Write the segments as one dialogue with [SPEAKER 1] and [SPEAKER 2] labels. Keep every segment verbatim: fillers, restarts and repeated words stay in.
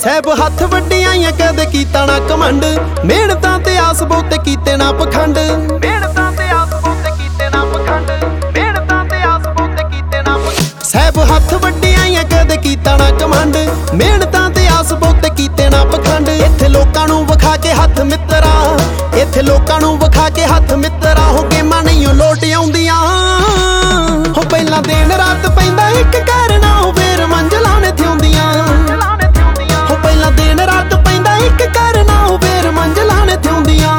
[SPEAKER 1] ਸਹਿਬ ਹੱਥ ਵੱਡੀਆਂ ਕਦੇ ਕੀਤਾ ਨਾ ਕਮੰਡ, ਮਿਹਨਤਾਂ ਤੇ ਆਸ ਬਹੁਤੇ ਕੀਤੇ ਨਾ ਪਖੰਡ। ਮਿਹਨਤਾਂ ਤੇ ਆਸ ਬਹੁਤੇ ਕੀਤੇ ਨਾ ਪਖੰਡ, ਮਿਹਨਤਾਂ ਤੇ ਆਸ ਬਹੁਤੇ ਕੀਤੇ ਨਾ ਪਖੰਡ। ਸਹਿਬ ਹੱਥ ਵੱਡੀਆਂ ਕਦੇ ਕੀਤਾ ਨਾ ਕਮੰਡ, ਮਿਹਨਤਾਂ ਤੇ ਆਸ ਬਹੁਤੇ ਕੀਤੇ ਨਾ ਪਖੰਡ। ਇੱਥੇ ਲੋਕਾਂ ਨੂੰ ਵਿਖਾ ਕੇ ਹੱਥ ਮਿੱਤਰਾ, ਇੱਥੇ ਲੋਕਾਂ ਨੂੰ ਵਿਖਾ ਕੇ ਹੱਥ ਮਿੱਤਰਾ, ਹੋ ਗੇਮਾਂ ਨਹੀਂ ਲੋਟ ਆਉਂਦੀਆਂ। ਹੋ ਪਹਿਲਾਂ ਦਿਨ ਰਾਤ ਪੈਂਦਾ ਇੱਕ ਕਰਨਾ, ਉਹ ਫੇਰ ਮੰਜ਼ਲਾਂ ਨੇ ਥਿਉਂਦੀਆਂ। ਹੋ ਪਹਿਲਾਂ ਦਿਨ ਰਾਤ ਪੈਂਦਾ ਇੱਕ ਕਰਨਾ, ਉਹ ਫੇਰ ਮੰਜ਼ਲਾਂ ਨੇ ਥਿਉਂਦੀਆਂ।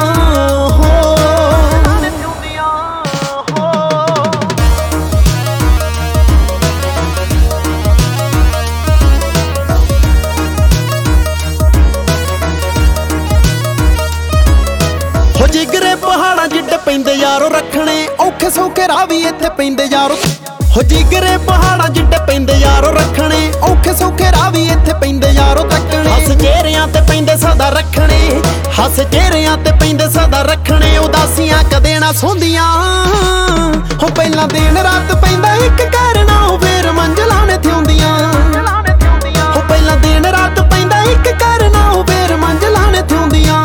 [SPEAKER 1] ਹੋ ਜਿਗਰੇ ਪਹਾੜਾਂ ਜਿੱਡੇ ਪੈਂਦੇ ਯਾਰੋ ਰੱਖਣੇ, ਔਖੇ ਸੌਖੇ ਰਾਹ ਵੀ ਇੱਥੇ ਪੈਂਦੇ ਯਾਰੋ। ਹੋ ਜਿਗਰੇ ਪਹਾੜਾਂ ਜਿੱਡੇ ਪੈਂਦੇ ਯਾਰੋ ਰੱਖਣੇ, ਔਖੇ ਸੌਖੇ ਰਾਹ ਵੀ ਇੱਥੇ ਪੈਂਦੇ ਯਾਰੋ ਤੱਕਣੇ। ਹੱਸ ਚਿਹਰਿਆਂ ਤੇ ਪੈਂਦੇ ਸਦਾ ਰੱਖਣੇ, ਹੱਸ ਚਿਹਰਿਆਂ ਤੇ ਪੈਂਦੇ ਸਦਾ ਰੱਖਣੇ, ਉਦਾਸੀਆਂ ਕਦੇ ਨਾ ਸੌਂਦੀਆਂ। ਹੋ ਪਹਿਲਾਂ ਦਿਨ ਰਾਤ ਪੈਂਦਾ ਇੱਕ ਕਰਨਾ, ਉਹ ਫੇਰ ਮੰਜ਼ਲਾਂ ਨੇ ਥਿਉਂਦੀਆਂ। ਹੋ ਪਹਿਲਾਂ ਦਿਨ ਰਾਤ ਪੈਂਦਾ ਇੱਕ ਕਰਨਾ, ਉਹ ਫੇਰ ਮੰਜ਼ਲਾਂ ਨੇ ਥਿਉਂਦੀਆਂ।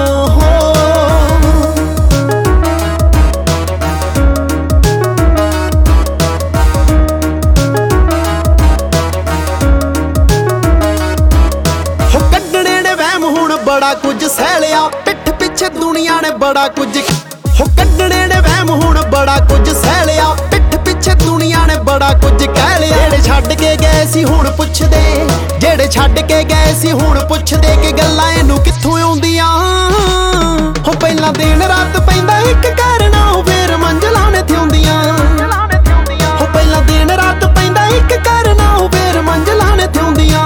[SPEAKER 1] ਬੜਾ ਕੁਝ ਸਹਿ ਲਿਆ ਪਿੱਠ ਪਿੱਛੇ ਦੁਨੀਆ ਨੇ ਬੜਾ ਕੁਝ। ਹੋ ਕੱਢਣੇ ਨੇ ਵਹਿਮ ਹੁਣ ਬੜਾ ਕੁਝ ਸਹਿ ਲਿਆ, ਪਿੱਠ ਪਿੱਛੇ ਦੁਨੀਆ ਨੇ ਬੜਾ ਕੁਝ ਕਹਿ ਲਿਆ। ਜਿਹੜੇ ਛੱਡ ਕੇ ਗਏ ਸੀ ਹੁਣ ਪੁੱਛਦੇ, ਜਿਹੜੇ ਛੱਡ ਕੇ ਗਏ ਸੀ ਹੁਣ ਪੁੱਛਦੇ ਕਿ ਗੱਲਾਂ ਇਹਨੂੰ ਕਿੱਥੋਂ ਆਉਂਦੀਆਂ। ਹੋ ਪਹਿਲਾਂ ਦਿਨ ਰਾਤ ਪੈਂਦਾ ਇੱਕ ਕਰਨਾ, ਉਹ ਫੇਰ ਮੰਜ਼ਲਾਂ ਨੇ ਥਿਉਂਦੀਆਂ। ਹੋ ਪਹਿਲਾਂ ਦਿਨ ਰਾਤ ਪੈਂਦਾ ਇੱਕ ਕਰਨਾ, ਉਹ ਫੇਰ ਮੰਜ਼ਲਾਂ ਨੇ ਥਿਉਂਦੀਆਂ।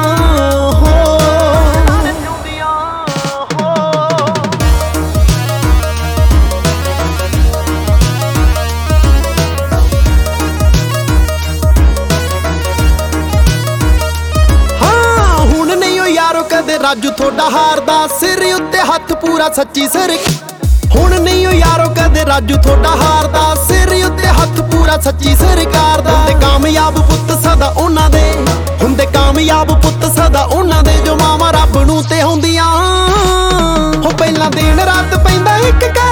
[SPEAKER 1] ਕਦੇ ਰਾਜੂ ਤੁਹਾਡਾ ਹਾਰਦਾ, ਸਿਰ ਉੱਤੇ ਹੱਥ ਪੂਰਾ ਸੱਚੀ ਸਿਰ। ਹੁਣ ਨਹੀਂ ਓ ਯਾਰੋ ਕਦੇ ਰਾਜੂ ਤੁਹਾਡਾ ਹਾਰਦਾ, ਸਿਰ ਉੱਤੇ ਹੱਥ ਪੂਰਾ ਸੱਚੀ ਸਰਕਾਰ ਦਾ। ਹੁੰਦੇ ਕਾਮਯਾਬ ਪੁੱਤ ਸਦਾ ਉਹਨਾਂ ਦੇ, ਹੁੰਦੇ ਕਾਮਯਾਬ ਪੁੱਤ ਸਦਾ ਉਹਨਾਂ ਦੇ, ਜੋ ਮਾਵਾਂ ਰੱਬ ਨੂੰ ਤੇ ਹੁੰਦੀਆਂ। ਹੋ ਪਹਿਲਾਂ ਦਿਨ ਰਾਤ ਪੈਂਦਾ ਇੱਕ